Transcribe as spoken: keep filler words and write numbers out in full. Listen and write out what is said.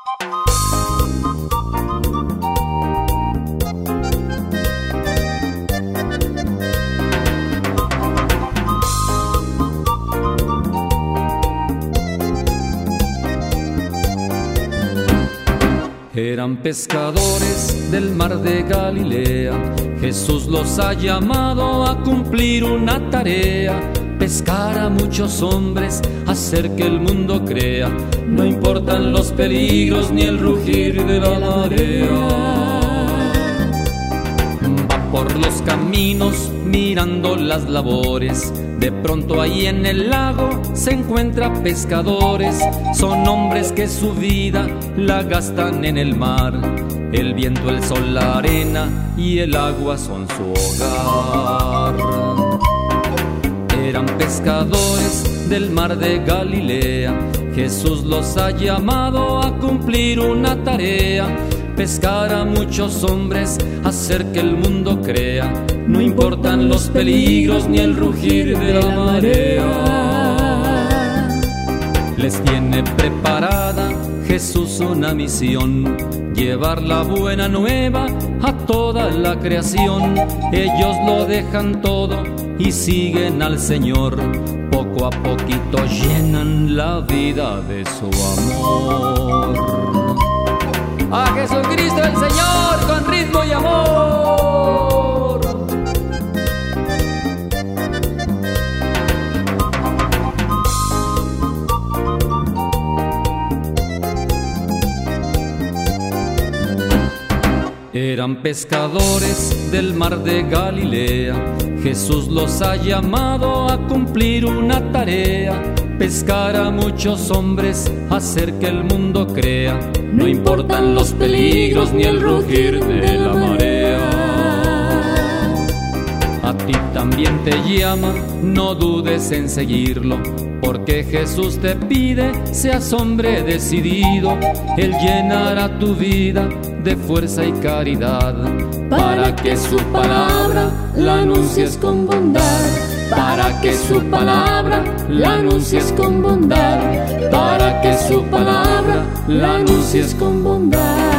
Eran pescadores del mar de Galilea, Jesús los ha llamado a cumplir una tarea, pescar a muchos hombres, hacer que el mundo crea, no importan los peligros ni el rugir de la marea. Va por los caminos mirando las labores, de pronto ahí en el lago se encuentra pescadores, son hombres que su vida la gastan en el mar, el viento, el sol, la arena y el agua son su hogar. Eran pescadores del mar de Galilea, Jesús los ha llamado a cumplir una tarea, pescar a muchos hombres, hacer que el mundo crea, no importan los peligros ni el rugir de la marea. Les tiene preparada Jesús una misión, llevar la buena nueva a toda la creación. Ellos lo dejan todo y siguen al Señor, poco a poquito llenan la vida de su amor. A Jesucristo el Señor con ritmo y amor. Eran pescadores del mar de Galilea, Jesús los ha llamado a cumplir una tarea, pescar a muchos hombres, hacer que el mundo crea, no importan los peligros ni el rugir de la marea. A ti también te llama, no dudes en seguirlo, porque Jesús te pide, seas hombre decidido, Él llenará tu vida de fuerza y caridad, para que su palabra la anuncies con bondad, para que su palabra la anuncies con bondad, para que su palabra la anuncies con bondad.